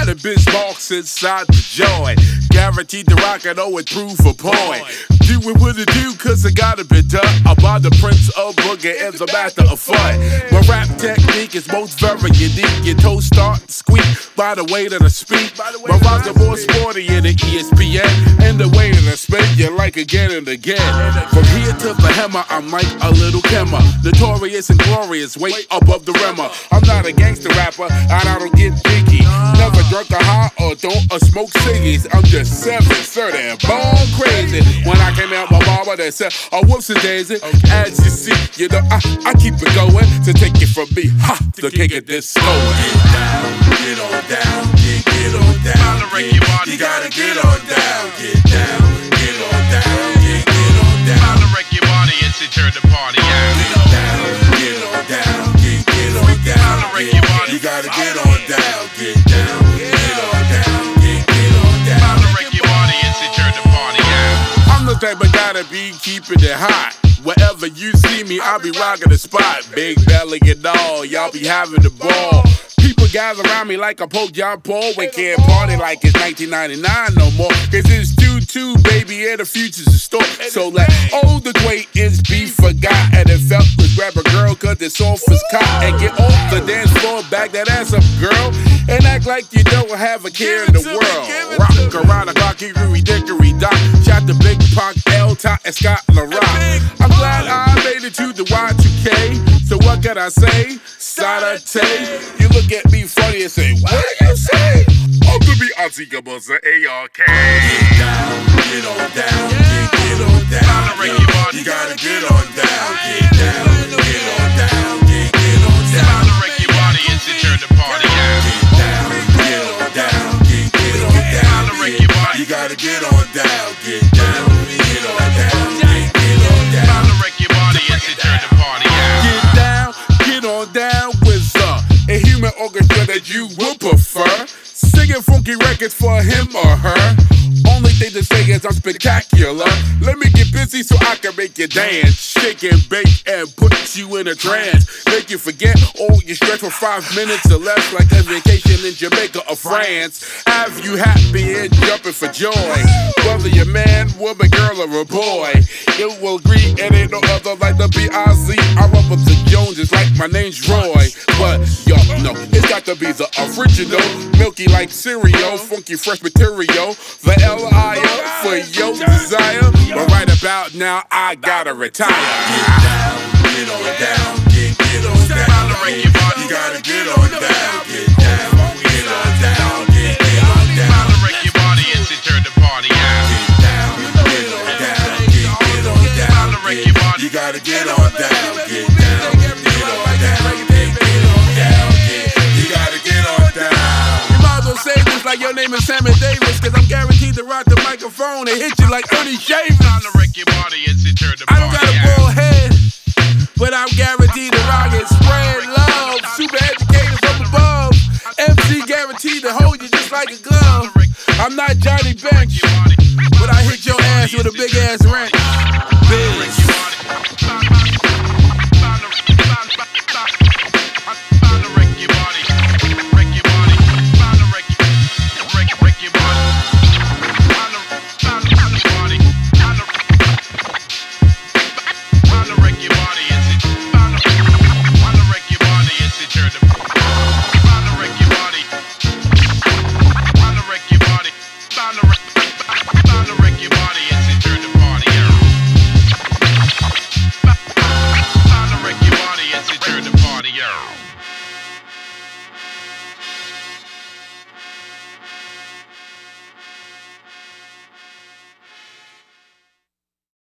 the biz box inside the joint. Guaranteed to rock it, oh, it prove a point. Do what it do, cause it gotta be done. I'm by the Prince of Boogie and the master of fun. My rap technique is most very unique. Your toes start to squeak by the way that I speak. My rhymes are more sporty in the ESPN. And the way that I spit, you like again and again. From here to the hammer, I'm like a little Kimmer. Notorious and glorious, way above the rimmer. I'm not a gangster rapper, and I don't get jiggy. Never drunk a high or don't smoke ciggies. I'm just 730 and born crazy. When I came out, my mama they said, oh, whoops a daisy. As you see, you know, I keep it going. To take it from me, to kick it this slow. Get on down, get on down. You gotta get on down, get down, get on down, get on down. Time to wreck your body and sit turn the party out. Get on down, get on down, get on down. Time to wreck your body. You gotta get on down, get down, get on down, get on down. Time to wreck your body and sit turn the party out. I'm the type of guy to be keeping it hot. Wherever you see me, I'll be rocking the spot. Big belly and all, y'all be having the ball. People gather around me like a Pope John Paul. We can't party like it's 1999 no more. Cause it's 2-2, baby, and the future's in store. So let old acquaintance be forgot. And it felt like grab a girl cause it's off his cot. And get off the dance floor, back that ass up, girl. And act like you don't have a care in the world. Rock around the clock, hickory dickory dock. Shot the Big Punk, L-Top, and Scott LaRock. I'm glad I made it to the Y2K. So what can I say? Saturday. You look at me funny and say, what do you say? I'm gonna be Ozzy Gabuzza, ARK. Get down, get on down, get on down. You gotta get on down, get down, get on down, get on down. Time to wreck your body and sit turn the party out. Get down, get on down, get on down. Time to wreck your body. You gotta get on down, get down, get on down, get on down. Time to wreck your body and sit turn the party out. Get down, get on down with a human orchestra that you would prefer. Singing funky records for him or her. Only thing to say is I'm spectacular. Let me get busy so I can make you dance. Shake and bake and put you in a trance. Make you forget all your stress for 5 minutes or less. Like a vacation in Jamaica or France. Have you happy and jumping for joy. Whether you're man, woman, girl, or a boy. You will agree it ain't no other like the B.I.Z. I'm up with the Joneses like my name's Roy. But y'all know it's got to be the original. Milky like cereal, funky fresh material. The L.I.O. for your desire. But right about now, I gotta retire. Get down, get on down, get on down. You gotta get on down, get down, get on down, get on down. Time to wreck your body and sit turn the party out. Get down, get on down, get on down. Time to wreck your body. You gotta get on down, get down, get on down, get on down. You gotta get on down. You might as well say this like your name is Sammy Davis. Cause I'm guaranteed to rock the microphone and hit you like Ernie Shavers. Time to wreck your body and sit turn the I party don't got a out. bald head, but I'm guaranteed to rock it. Spread love, super educated from above. MC guaranteed to hold you just like a glove. I'm not Johnny Bench, but I hit your ass with a big ass wrench. Biz.